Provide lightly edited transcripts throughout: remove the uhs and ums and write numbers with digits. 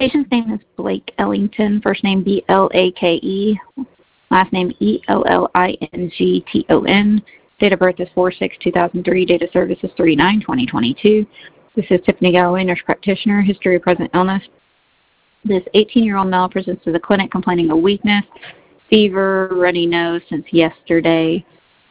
Patient's name is Blake Ellington, first name Blake, last name Ellington. Date of birth is 4/6/2003. Date of service is 3/9/2022. This is Tiffany Galloway, nurse practitioner. History of present illness. This 18-year-old male presents to the clinic complaining of weakness, fever, runny nose since yesterday,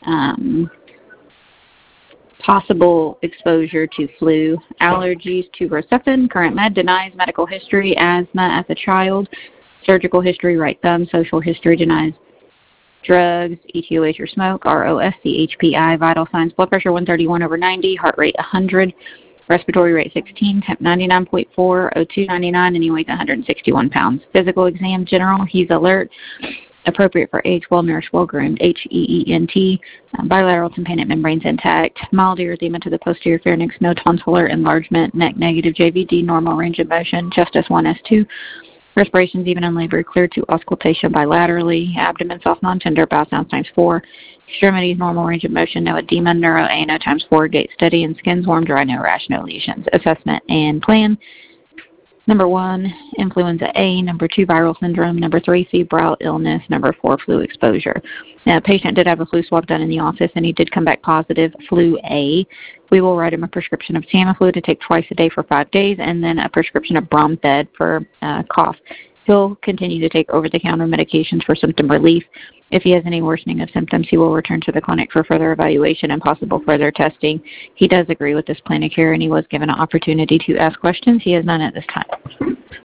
possible exposure to flu, allergies to Rocephin, current med, denies medical history, asthma as a child, surgical history, right thumb, social history, denies drugs, ETOH or smoke, ROSC, HPI, vital signs, blood pressure 131/90, heart rate 100, respiratory rate 16, temp 99.4, O2 99, and he weighs 161 pounds. Physical exam, general, he's alert, appropriate for age, well-nourished, well-groomed, HEENT, bilateral tympanic membranes intact, mild erythema to the posterior pharynx, no tonsillar enlargement, neck negative, JVD, normal range of motion, chest S1, S2, respirations even in labor, clear to auscultation bilaterally, abdomen soft, non-tender, bowel sounds ×4, extremities, normal range of motion, no edema, neuro ANO ×4, gait steady, and skin's warm, dry, no rash, no lesions. Assessment and plan. Number 1, influenza A. Number 2, viral syndrome. Number 3, febrile illness. Number 4, flu exposure. Now, the patient did have a flu swab done in the office, and he did come back positive, flu A. We will write him a prescription of Tamiflu to take twice a day for 5 days, and then a prescription of Bromfed for cough. He'll continue to take over-the-counter medications for symptom relief. If he has any worsening of symptoms, he will return to the clinic for further evaluation and possible further testing. He does agree with this plan of care, and he was given an opportunity to ask questions. He has none at this time.